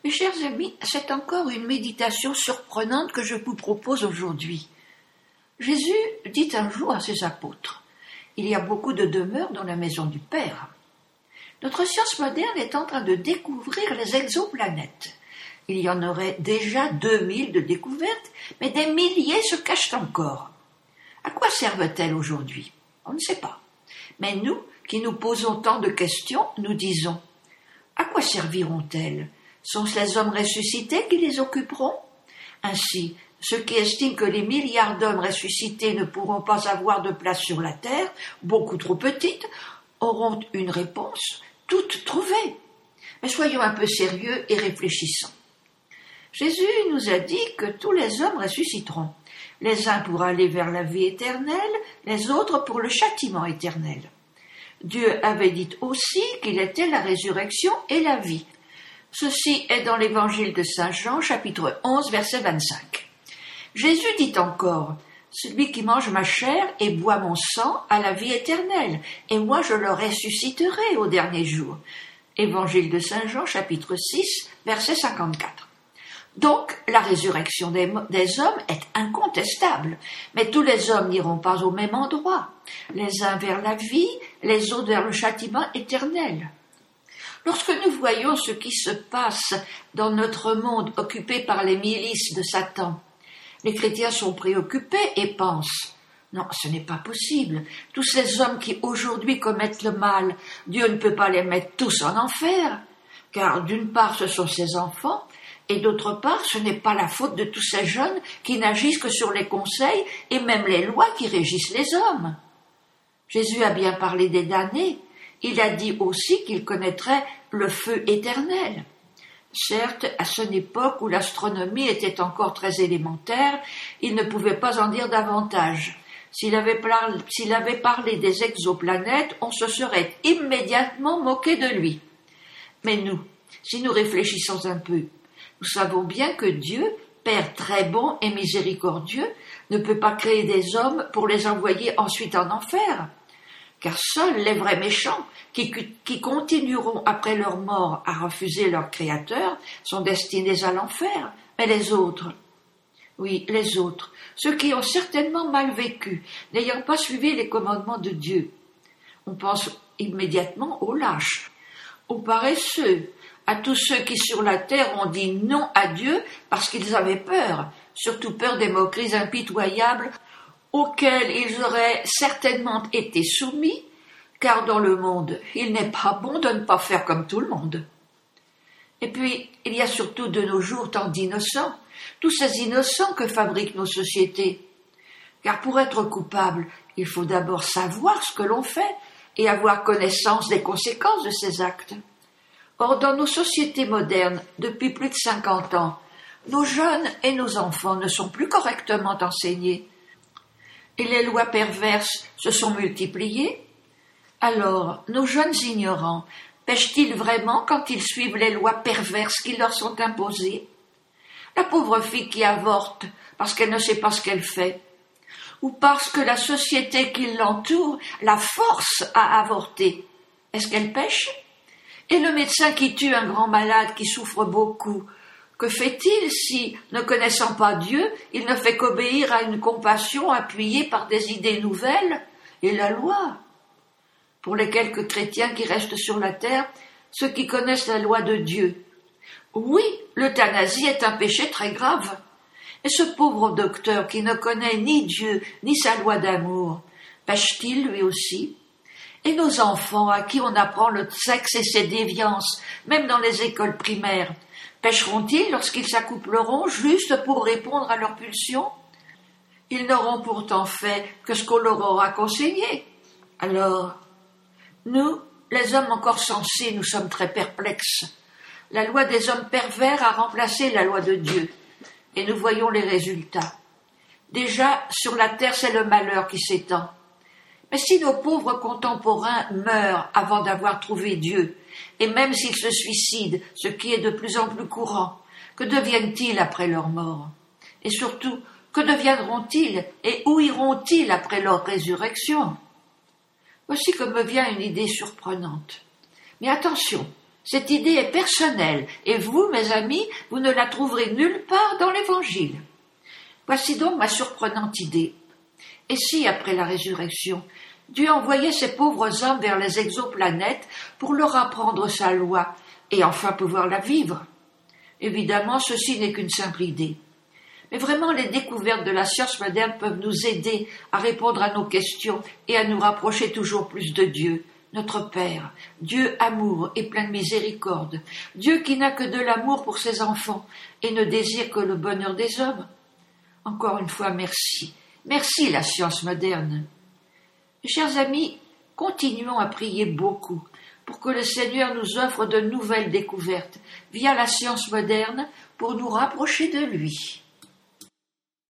Mes chers amis, c'est encore une méditation surprenante que je vous propose aujourd'hui. Jésus dit un jour à ses apôtres, « Il y a beaucoup de demeures dans la maison du Père. » Notre science moderne est en train de découvrir les exoplanètes. Il y en aurait déjà 2000 de découvertes, mais des milliers se cachent encore. À quoi servent-elles aujourd'hui? On ne sait pas. Mais nous, qui nous posons tant de questions, nous disons, à quoi serviront-elles? Sont-ce les hommes ressuscités qui les occuperont? Ainsi, ceux qui estiment que les milliards d'hommes ressuscités ne pourront pas avoir de place sur la terre, beaucoup trop petite, auront une réponse toute trouvée. Mais soyons un peu sérieux et réfléchissons. Jésus nous a dit que tous les hommes ressusciteront, les uns pour aller vers la vie éternelle, les autres pour le châtiment éternel. Dieu avait dit aussi qu'il était la résurrection et la vie. Ceci est dans l'évangile de Saint Jean, chapitre 11, verset 25. Jésus dit encore, « Celui qui mange ma chair et boit mon sang a la vie éternelle, et moi je le ressusciterai au dernier jour. » Évangile de Saint Jean, chapitre 6, verset 54. Donc, la résurrection des hommes est incontestable, mais tous les hommes n'iront pas au même endroit, les uns vers la vie, les autres vers le châtiment éternel. Lorsque nous voyons ce qui se passe dans notre monde occupé par les milices de Satan, les chrétiens sont préoccupés et pensent « Non, ce n'est pas possible. Tous ces hommes qui aujourd'hui commettent le mal, Dieu ne peut pas les mettre tous en enfer, car d'une part ce sont ses enfants, et d'autre part ce n'est pas la faute de tous ces jeunes qui n'agissent que sur les conseils et même les lois qui régissent les hommes. » Jésus a bien parlé des damnés. Il a dit aussi qu'il connaîtrait le feu éternel. Certes, à son époque où l'astronomie était encore très élémentaire, il ne pouvait pas en dire davantage. S'il avait parlé des exoplanètes, on se serait immédiatement moqué de lui. Mais nous, si nous réfléchissons un peu, nous savons bien que Dieu, Père très bon et miséricordieux, ne peut pas créer des hommes pour les envoyer ensuite en enfer. Car seuls les vrais méchants, qui continueront après leur mort à refuser leur Créateur, sont destinés à l'enfer. Mais les autres, oui, les autres, ceux qui ont certainement mal vécu, n'ayant pas suivi les commandements de Dieu. On pense immédiatement aux lâches, aux paresseux, à tous ceux qui sur la terre ont dit non à Dieu parce qu'ils avaient peur, surtout peur des moqueries impitoyables auxquels ils auraient certainement été soumis, car dans le monde, il n'est pas bon de ne pas faire comme tout le monde. Et puis, il y a surtout de nos jours tant d'innocents, tous ces innocents que fabriquent nos sociétés. Car pour être coupable, il faut d'abord savoir ce que l'on fait et avoir connaissance des conséquences de ces actes. Or, dans nos sociétés modernes, depuis plus de 50 ans, nos jeunes et nos enfants ne sont plus correctement enseignés. Et les lois perverses se sont multipliées. Alors, nos jeunes ignorants pêchent-ils vraiment quand ils suivent les lois perverses qui leur sont imposées? La pauvre fille qui avorte parce qu'elle ne sait pas ce qu'elle fait, ou parce que la société qui l'entoure la force à avorter, est-ce qu'elle pêche? Et le médecin qui tue un grand malade qui souffre beaucoup, que fait-il si, ne connaissant pas Dieu, il ne fait qu'obéir à une compassion appuyée par des idées nouvelles et la loi? Pour les quelques chrétiens qui restent sur la terre, ceux qui connaissent la loi de Dieu, oui, l'euthanasie est un péché très grave. Et ce pauvre docteur qui ne connaît ni Dieu ni sa loi d'amour, pêche-t-il lui aussi? Et nos enfants à qui on apprend le sexe et ses déviances, même dans les écoles primaires, pêcheront-ils lorsqu'ils s'accoupleront juste pour répondre à leurs pulsions? Ils n'auront pourtant fait que ce qu'on leur aura conseillé. Alors, nous, les hommes encore sensés, nous sommes très perplexes. La loi des hommes pervers a remplacé la loi de Dieu, et nous voyons les résultats. Déjà, sur la terre, c'est le malheur qui s'étend. Mais si nos pauvres contemporains meurent avant d'avoir trouvé Dieu, et même s'ils se suicident, ce qui est de plus en plus courant, que deviennent-ils après leur mort? Et surtout, que deviendront-ils et où iront-ils après leur résurrection? Voici que me vient une idée surprenante. Mais attention, Cette idée est personnelle, et vous, mes amis, vous ne la trouverez nulle part dans l'Évangile. Voici donc ma surprenante idée. Et si, après la résurrection, Dieu envoyait ces pauvres hommes vers les exoplanètes pour leur apprendre sa loi, et enfin pouvoir la vivre? Évidemment, ceci n'est qu'une simple idée. Mais vraiment, les découvertes de la science moderne peuvent nous aider à répondre à nos questions et à nous rapprocher toujours plus de Dieu, notre Père, Dieu amour et plein de miséricorde, Dieu qui n'a que de l'amour pour ses enfants et ne désire que le bonheur des hommes. Encore une fois, merci. Merci la science moderne. Chers amis, continuons à prier beaucoup pour que le Seigneur nous offre de nouvelles découvertes via la science moderne pour nous rapprocher de lui.